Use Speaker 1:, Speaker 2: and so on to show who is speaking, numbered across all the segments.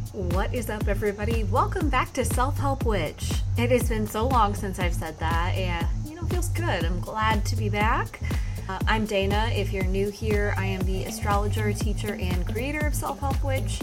Speaker 1: What is up, everybody? Welcome back to Self-Help Witch. It has been so long since I've said that, and feels good. I'm glad to be back. I'm Dana. If you're new here, I am the astrologer, teacher, and creator of Self-Help Witch,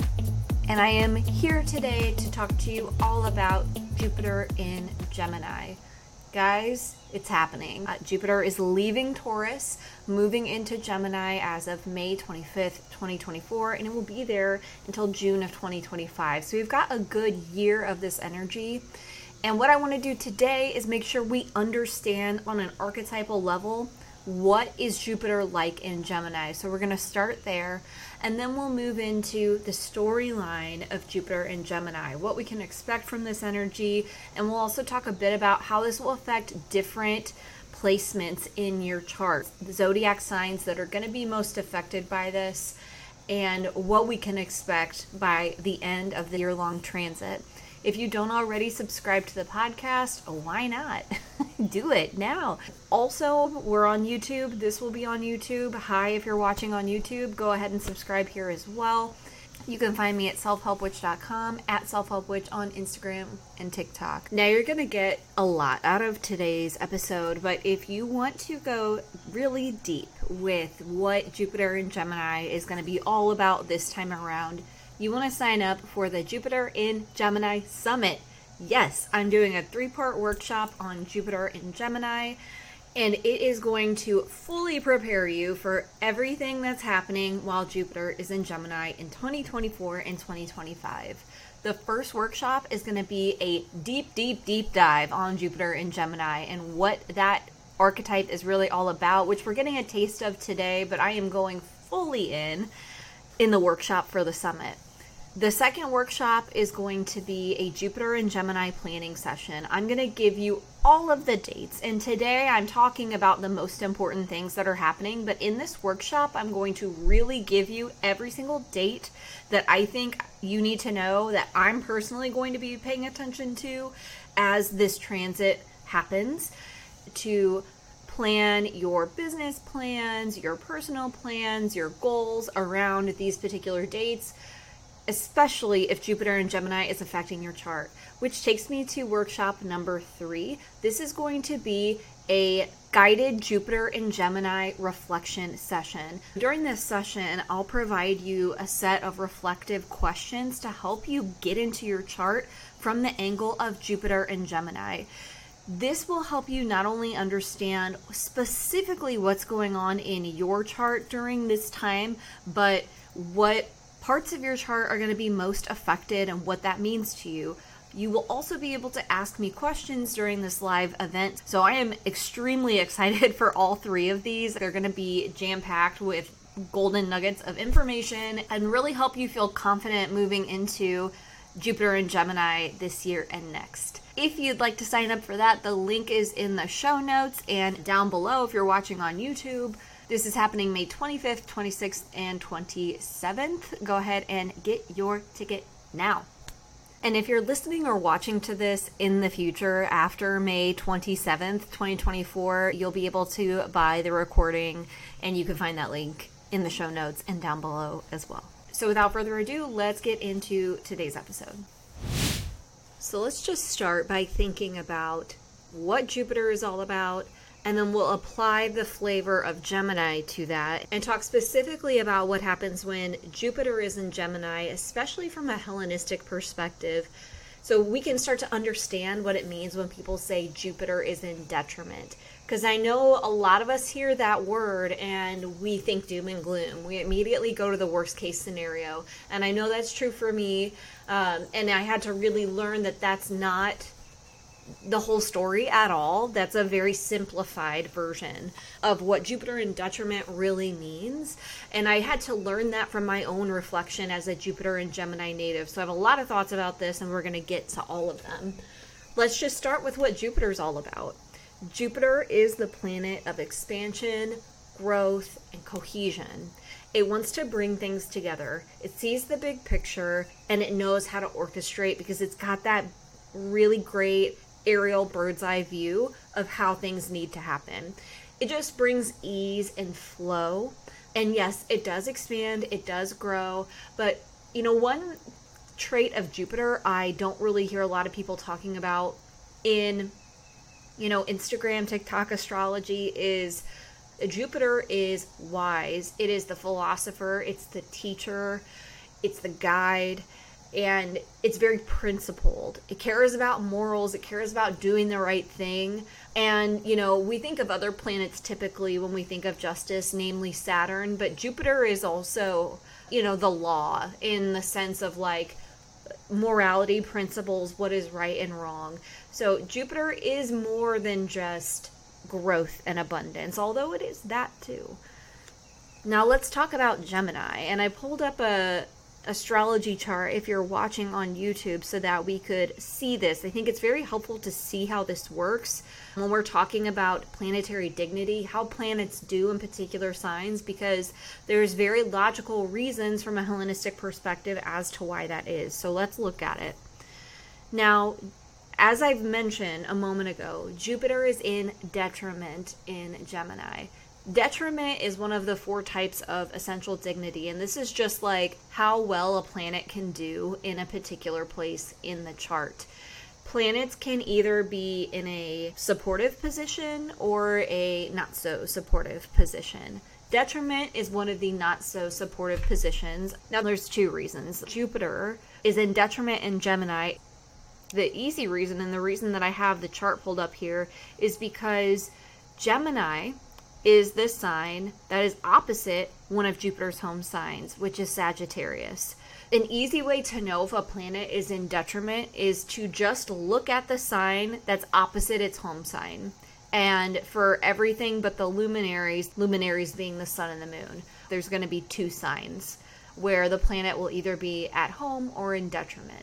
Speaker 1: and I am here today to talk to you all about Jupiter in Gemini. Guys, it's happening. Jupiter is leaving Taurus, moving into Gemini as of May 25th, 2024, and it will be there until June of 2025. So we've got a good year of this energy. And what I want to do today is make sure we understand on an archetypal level what is Jupiter like in Gemini. So we're going to start there, and then we'll move into the storyline of Jupiter in Gemini, what we can expect from this energy, and we'll also talk a bit about how this will affect different placements in your chart, the zodiac signs that are going to be most affected by this, and what we can expect by the end of the year-long transit. If you don't already subscribe to the podcast, why not? Do it now. Also, we're on YouTube. This will be on YouTube. Hi, if you're watching on YouTube, go ahead and subscribe here as well. You can find me at selfhelpwitch.com, at selfhelpwitch on Instagram and TikTok. Now, you're going to get a lot out of today's episode, but if you want to go really deep with what Jupiter in Gemini is going to be all about this time around, you want to sign up for the Jupiter in Gemini Summit. Yes, I'm doing a 3-part workshop on Jupiter in Gemini, and it is going to fully prepare you for everything that's happening while Jupiter is in Gemini in 2024 and 2025. The first workshop is going to be a deep dive on Jupiter in Gemini and what that archetype is really all about, which we're getting a taste of today, but I am going fully in the workshop for the summit. The second workshop is going to be a Jupiter and Gemini planning session. I'm going to give you all of the dates, and today I'm talking about the most important things that are happening, but in this workshop I'm going to really give you every single date that I think you need to know, that I'm personally going to be paying attention to as this transit happens, to plan your business plans, your personal plans, your goals around these particular dates, especially if Jupiter in Gemini is affecting your chart, which takes me to workshop number 3. This is going to be a guided Jupiter in Gemini reflection session. During this session, I'll provide you a set of reflective questions to help you get into your chart from the angle of Jupiter in Gemini. This will help you not only understand specifically what's going on in your chart during this time, but what parts of your chart are going to be most affected and what that means to you. You will also be able to ask me questions during this live event. So I am extremely excited for all 3 of these. They're going to be jam-packed with golden nuggets of information and really help you feel confident moving into Jupiter in Gemini this year and next. If you'd like to sign up for that, the link is in the show notes and down below if you're watching on YouTube. This is happening May 25th, 26th, and 27th. Go ahead and get your ticket now. And if you're listening or watching to this in the future after May 27th, 2024, you'll be able to buy the recording, and you can find that link in the show notes and down below as well. So without further ado, let's get into today's episode. So let's just start by thinking about what Jupiter is all about, and then we'll apply the flavor of Gemini to that and talk specifically about what happens when Jupiter is in Gemini, especially from a Hellenistic perspective, so we can start to understand what it means when people say Jupiter is in detriment. Because I know a lot of us hear that word and we think doom and gloom. We immediately go to the worst case scenario. And I know that's true for me. And I had to really learn that that's not the whole story at all. That's a very simplified version of what Jupiter in detriment really means. And I had to learn that from my own reflection as a Jupiter in Gemini native. So I have a lot of thoughts about this, and we're going to get to all of them. Let's just start with what Jupiter's all about. Jupiter is the planet of expansion, growth, and cohesion. It wants to bring things together. It sees the big picture, and it knows how to orchestrate because it's got that really great aerial bird's eye view of how things need to happen. It just brings ease and flow. And yes, it does expand, it does grow, but one trait of Jupiter I don't really hear a lot of people talking about in, Instagram, TikTok astrology is Jupiter is wise. It is the philosopher, it's the teacher, it's the guide, and it's very principled. It cares about morals, it cares about doing the right thing. And, we think of other planets typically when we think of justice, namely Saturn, but Jupiter is also, the law in the sense of like morality, principles, what is right and wrong. So Jupiter is more than just growth and abundance, although it is that too. Now let's talk about Gemini. And I pulled up a astrology chart if you're watching on YouTube so that we could see this. I think it's very helpful to see how this works when we're talking about planetary dignity, how planets do in particular signs, because there's very logical reasons from a Hellenistic perspective as to why that is. So let's look at it. Now, as I've mentioned a moment ago, Jupiter is in detriment in Gemini. Detriment is one of the 4 types of essential dignity, and this is just like how well a planet can do in a particular place in the chart. Planets can either be in a supportive position or a not so supportive position. Detriment is one of the not so supportive positions. Now there's 2 reasons. Jupiter is in detriment in Gemini. The easy reason, and the reason that I have the chart pulled up here, is because Gemini is the sign that is opposite one of Jupiter's home signs, which is Sagittarius. An easy way to know if a planet is in detriment is to just look at the sign that's opposite its home sign. And for everything but the luminaries being the sun and the moon, there's going to be 2 signs where the planet will either be at home or in detriment.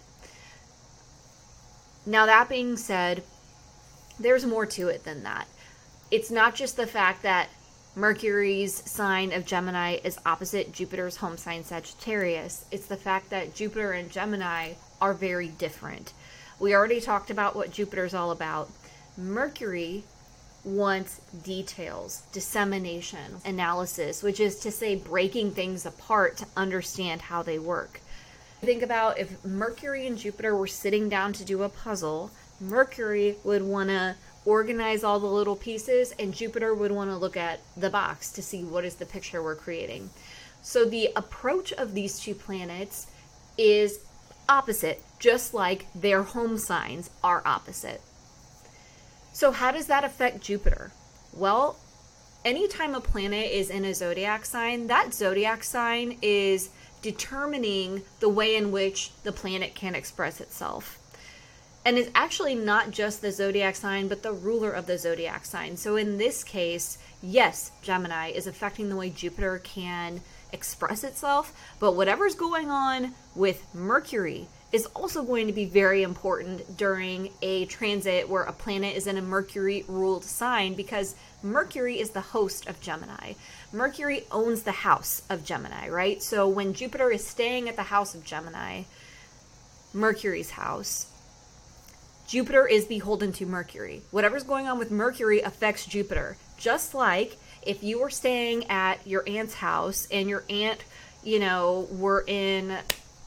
Speaker 1: Now that being said, there's more to it than that. It's not just the fact that Mercury's sign of Gemini is opposite Jupiter's home sign Sagittarius. It's the fact that Jupiter and Gemini are very different. We already talked about what Jupiter's all about. Mercury wants details, dissemination, analysis, which is to say breaking things apart to understand how they work. Think about if Mercury and Jupiter were sitting down to do a puzzle, Mercury would want to organize all the little pieces, and Jupiter would want to look at the box to see what is the picture we're creating. So the approach of these 2 planets is opposite, just like their home signs are opposite. So how does that affect Jupiter? Well, anytime a planet is in a zodiac sign, that zodiac sign is determining the way in which the planet can express itself. And it's actually not just the zodiac sign, but the ruler of the zodiac sign. So in this case, yes, Gemini is affecting the way Jupiter can express itself, but whatever's going on with Mercury is also going to be very important during a transit where a planet is in a Mercury-ruled sign, because Mercury is the host of Gemini. Mercury owns the house of Gemini, right? So when Jupiter is staying at the house of Gemini, Mercury's house, Jupiter is beholden to Mercury. Whatever's going on with Mercury affects Jupiter. Just like if you were staying at your aunt's house and your aunt, were in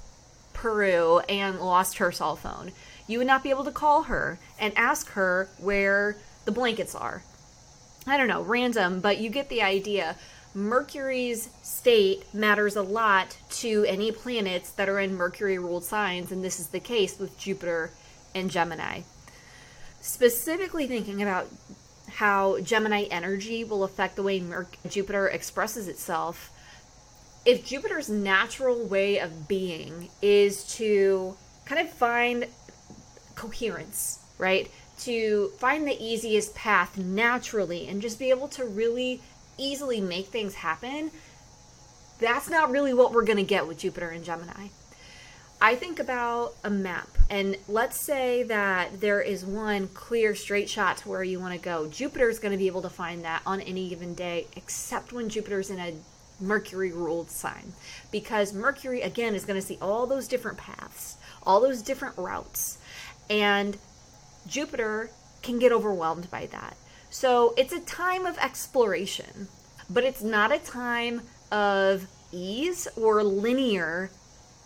Speaker 1: Peru and lost her cell phone, you would not be able to call her and ask her where the blankets are. I don't know, random, but you get the idea. Mercury's state matters a lot to any planets that are in Mercury-ruled signs, and this is the case with Jupiter and Gemini. Specifically thinking about how Gemini energy will affect the way Jupiter expresses itself, if Jupiter's natural way of being is to kind of find coherence, right? To find the easiest path naturally and just be able to really easily make things happen, that's not really what we're going to get with Jupiter and Gemini. I think about a map, and let's say that there is one clear straight shot to where you want to go. Jupiter's going to be able to find that on any given day, except when Jupiter's in a Mercury-ruled sign. Because Mercury, again, is going to see all those different paths, all those different routes, and Jupiter can get overwhelmed by that. So it's a time of exploration, but it's not a time of ease or linear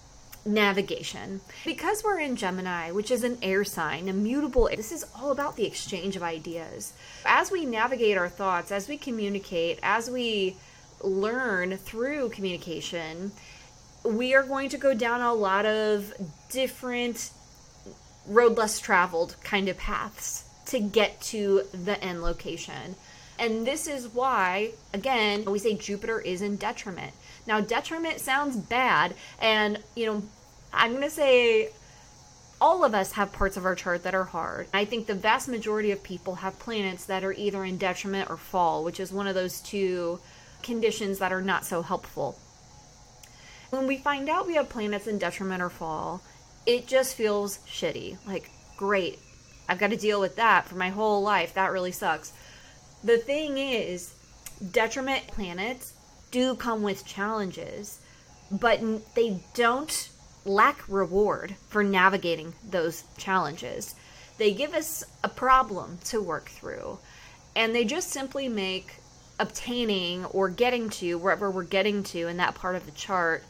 Speaker 1: navigation. Because we're in Gemini, which is an air sign, immutable, this is all about the exchange of ideas. As we navigate our thoughts, as we communicate, as we learn through communication, we are going to go down a lot of different road less traveled kind of paths to get to the end location. And this is why, again, we say Jupiter is in detriment. Now, detriment sounds bad, and, I'm going to say all of us have parts of our chart that are hard. I think the vast majority of people have planets that are either in detriment or fall, which is one of those two conditions that are not so helpful. When we find out we have planets in detriment or fall, it just feels shitty. Like, great, I've got to deal with that for my whole life. That really sucks. The thing is, detriment planets do come with challenges, but they don't lack reward for navigating those challenges. They give us a problem to work through, and they just simply make obtaining or getting to wherever we're getting to in that part of the chart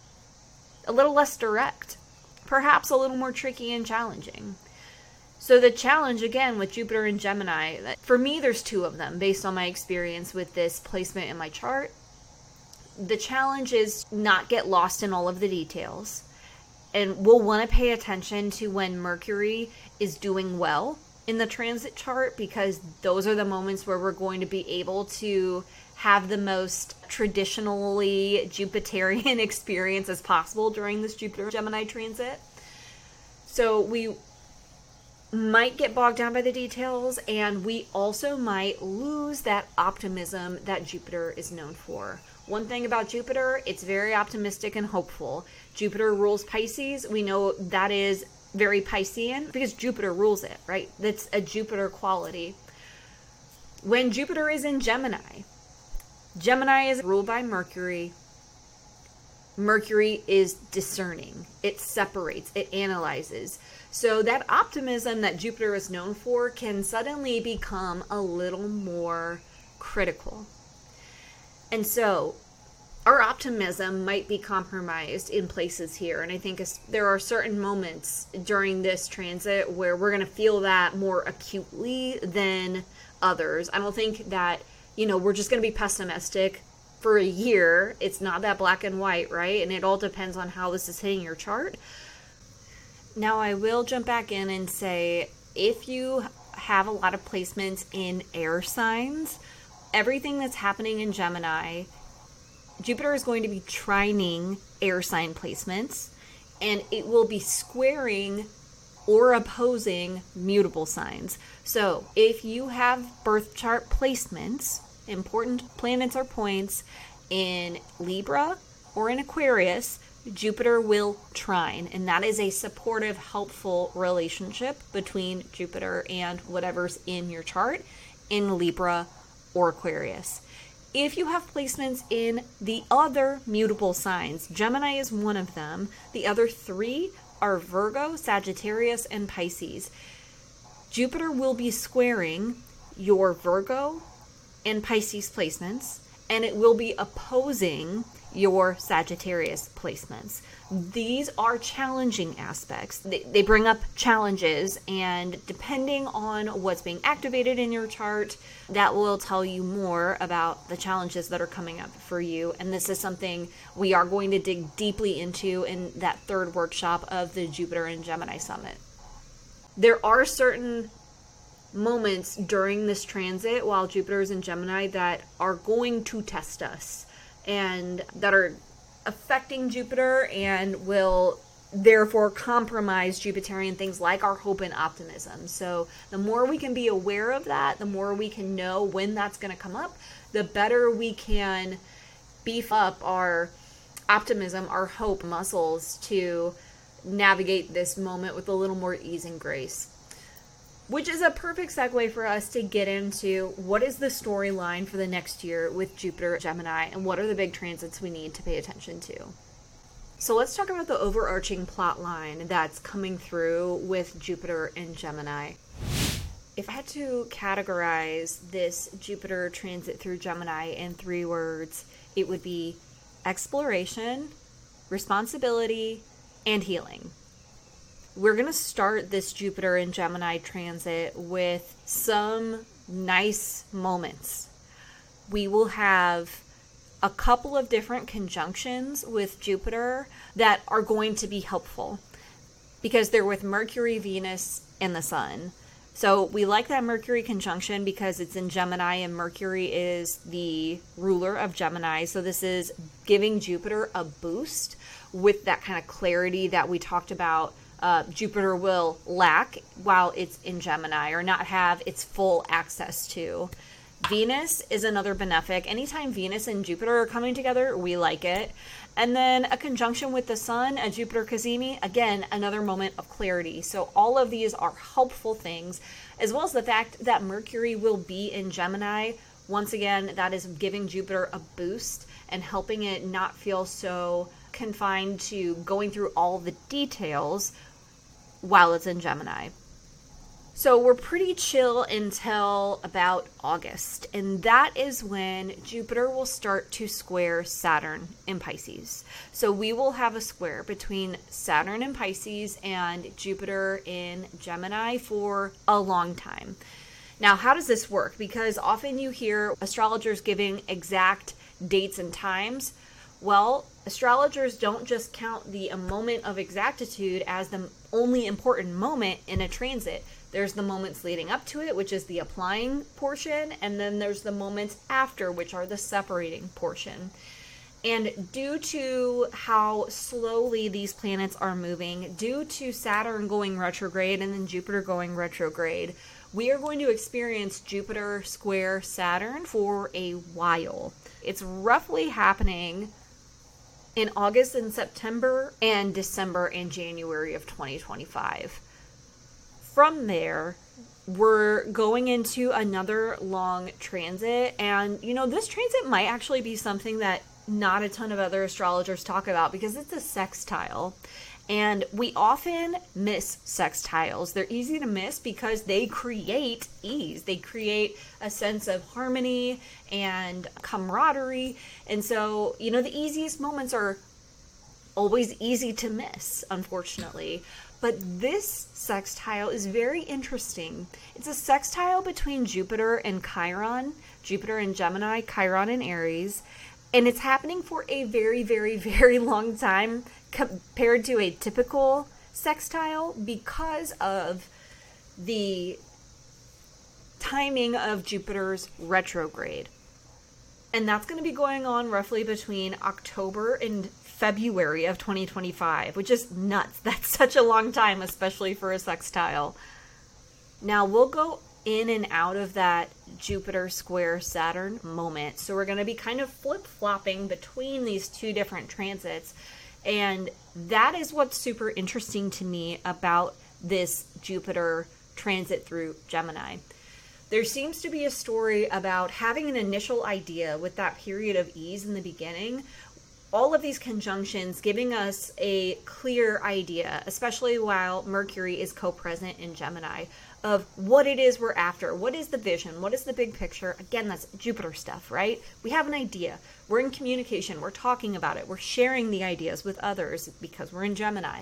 Speaker 1: a little less direct, perhaps a little more tricky and challenging. So the challenge, again, with Jupiter and Gemini, for me, there's two of them based on my experience with this placement in my chart. The challenge is not get lost in all of the details. And we'll want to pay attention to when Mercury is doing well in the transit chart, because those are the moments where we're going to be able to have the most traditionally Jupiterian experience as possible during this Jupiter-Gemini transit. So we might get bogged down by the details, and we also might lose that optimism that Jupiter is known for. One thing about Jupiter, it's very optimistic and hopeful. Jupiter rules Pisces. We know that is very Piscean because Jupiter rules it, right? That's a Jupiter quality. When Jupiter is in Gemini, Gemini is ruled by Mercury. Mercury is discerning. It separates, it analyzes. So that optimism that Jupiter is known for can suddenly become a little more critical. And so our optimism might be compromised in places here. And I think there are certain moments during this transit where we're going to feel that more acutely than others. I don't think that, we're just going to be pessimistic for a year. It's not that black and white, right? And it all depends on how this is hitting your chart. Now, I will jump back in and say, if you have a lot of placements in air signs, everything that's happening in Gemini, Jupiter is going to be trining air sign placements, and it will be squaring or opposing mutable signs. So if you have birth chart placements, important planets or points in Libra or in Aquarius, Jupiter will trine, and that is a supportive, helpful relationship between Jupiter and whatever's in your chart in Libra or Aquarius. If you have placements in the other mutable signs, Gemini is one of them. The other three are Virgo, Sagittarius, and Pisces. Jupiter will be squaring your Virgo and Pisces placements, and it will be opposing your Sagittarius placements. These are challenging aspects. They bring up challenges, and depending on what's being activated in your chart, that will tell you more about the challenges that are coming up for you. And this is something we are going to dig deeply into in that third workshop of the Jupiter and Gemini Summit. There are certain moments during this transit while Jupiter is in Gemini that are going to test us, and that are affecting Jupiter and will therefore compromise Jupiterian things like our hope and optimism. So the more we can be aware of that, the more we can know when that's going to come up, the better we can beef up our optimism, our hope muscles to navigate this moment with a little more ease and grace. Which is a perfect segue for us to get into what is the storyline for the next year with Jupiter, Gemini, and what are the big transits we need to pay attention to. So let's talk about the overarching plot line that's coming through with Jupiter and Gemini. If I had to categorize this Jupiter transit through Gemini in 3 words, it would be exploration, responsibility, and healing. We're going to start this Jupiter in Gemini transit with some nice moments. We will have a couple of different conjunctions with Jupiter that are going to be helpful because they're with Mercury, Venus, and the Sun. So we like that Mercury conjunction because it's in Gemini and Mercury is the ruler of Gemini. So this is giving Jupiter a boost with that kind of clarity that we talked about. Jupiter will lack while it's in Gemini or not have its full access to. Venus is another benefic. Anytime Venus and Jupiter are coming together, we like it. And then a conjunction with the Sun, a Jupiter Cazimi, again, another moment of clarity. So all of these are helpful things, as well as the fact that Mercury will be in Gemini. Once again, that is giving Jupiter a boost and helping it not feel so confined to going through all the details while it's in Gemini. So we're pretty chill until about August, and that is when Jupiter will start to square Saturn in Pisces. So we will have a square between Saturn in Pisces and Jupiter in Gemini for a long time. Now, how does this work? Because often you hear astrologers giving exact dates and times. Well, astrologers don't just count the moment of exactitude as the only important moment in a transit. There's the moments leading up to it, which is the applying portion, and then there's the moments after, which are the separating portion. And due to how slowly these planets are moving, due to Saturn going retrograde and then Jupiter going retrograde, we are going to experience Jupiter square Saturn for a while. It's roughly happening in August and September and December and January of 2025. From there, we're going into another long transit. And, this transit might actually be something that not a ton of other astrologers talk about because it's a sextile. And we often miss sextiles. They're easy to miss because they create ease. They create a sense of harmony and camaraderie. And so, the easiest moments are always easy to miss, unfortunately. But this sextile is very interesting. It's a sextile between Jupiter and Chiron, Jupiter in Gemini, Chiron in Aries, and it's happening for a very, very, very long time compared to a typical sextile because of the timing of Jupiter's retrograde. And that's going to be going on roughly between October and February of 2025, which is nuts. That's such a long time, especially for a sextile. Now, we'll go in and out of that Jupiter square Saturn moment. So we're going to be kind of flip-flopping between these two different transits. And that is what's super interesting to me about this Jupiter transit through Gemini. There seems to be a story about having an initial idea with that period of ease in the beginning. All of these conjunctions giving us a clear idea, especially while Mercury is co-present in Gemini, of what it is we're after. What is the vision? What is the big picture? Again, that's Jupiter stuff, right? We have an idea. We're in communication. We're talking about it. We're sharing the ideas with others because we're in Gemini.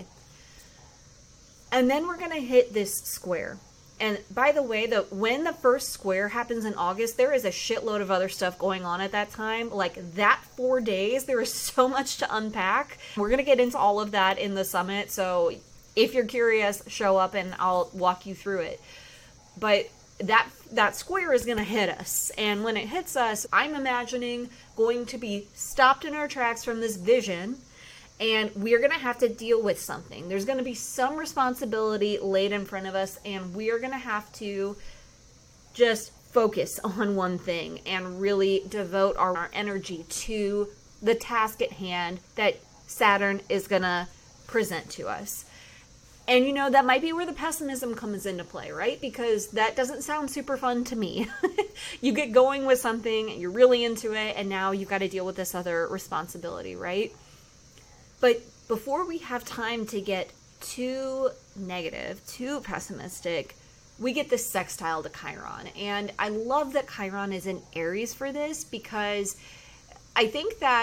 Speaker 1: And then we're going to hit this square. And by the way, when the first square happens in August, there is a shitload of other stuff going on at that time. Like that 4 days, there is so much to unpack. We're going to get into all of that in the summit. So if you're curious, show up and I'll walk you through it. But that square is going to hit us. And when it hits us, I'm imagining going to be stopped in our tracks from this vision. And we're going to have to deal with something. There's going to be some responsibility laid in front of us, and we are going to have to just focus on one thing and really devote our energy to the task at hand that Saturn is going to present to us. And, that might be where the pessimism comes into play, right? Because that doesn't sound super fun to me. You get going with something, you're really into it, and now you've got to deal with this other responsibility, right? But before we have time to get too negative, too pessimistic, we get this sextile to Chiron. And I love that Chiron is in Aries for this because I think that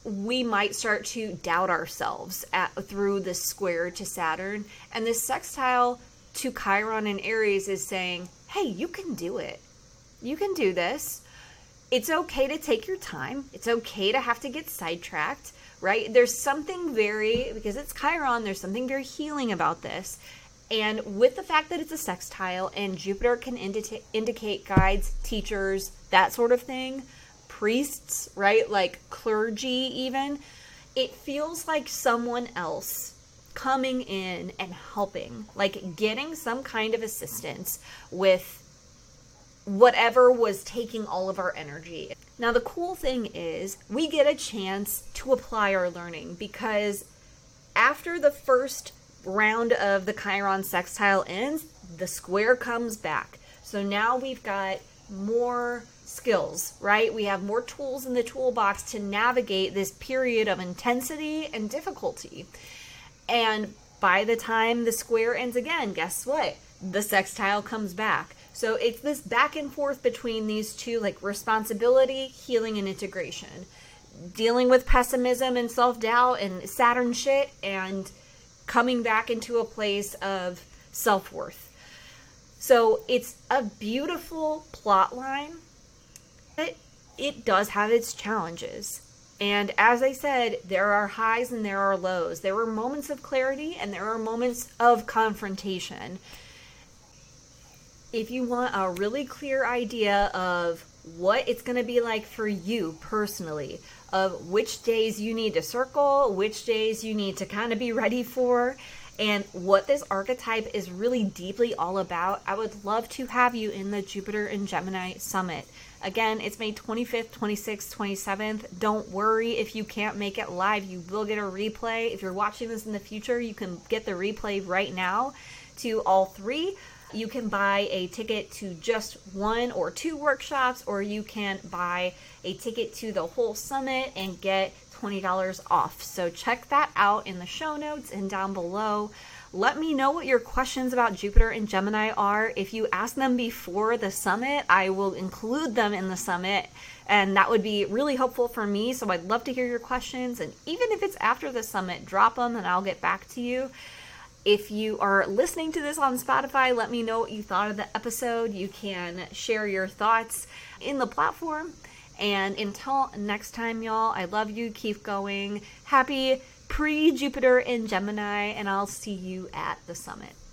Speaker 1: we might start to doubt ourselves through this square to Saturn. And this sextile to Chiron and Aries is saying, hey, you can do it. You can do this. It's okay to take your time. It's okay to have to get sidetracked, right? There's something because it's Chiron, there's something very healing about this. And with the fact that it's a sextile and Jupiter can indicate guides, teachers, that sort of thing, priests, right? Like clergy even, it feels like someone else coming in and helping, like getting some kind of assistance with whatever was taking all of our energy. Now, the cool thing is we get a chance to apply our learning, because after the first round of the Chiron sextile ends, the square comes back. So now we've got more skills, right? We have more tools in the toolbox to navigate this period of intensity and difficulty. And by the time the square ends again, guess what? The sextile comes back. So it's this back and forth between these two, like responsibility, healing, and integration. Dealing with pessimism and self-doubt and Saturn shit, and coming back into a place of self-worth. So it's a beautiful plot line. It does have its challenges. And as I said, there are highs and there are lows. There are moments of clarity and there are moments of confrontation. If you want a really clear idea of what it's going to be like for you personally, of which days you need to circle, which days you need to kind of be ready for, and what this archetype is really deeply all about, I would love to have you in the Jupiter and Gemini Summit. Again, it's May 25th, 26th, 27th. Don't worry if you can't make it live. You will get a replay. If you're watching this in the future, you can get the replay right now to all three. You can buy a ticket to just one or two workshops, or you can buy a ticket to the whole summit and get $20 off. So check that out in the show notes and down below. Let me know what your questions about Jupiter and Gemini are. If you ask them before the summit, I will include them in the summit, and that would be really helpful for me. So I'd love to hear your questions, and even if it's after the summit, drop them and I'll get back to you. If you are listening to this on Spotify, let me know what you thought of the episode. You can share your thoughts in the platform. And until next time, y'all, I love you. Keep going. Happy pre-Jupiter in Gemini, and I'll see you at the summit.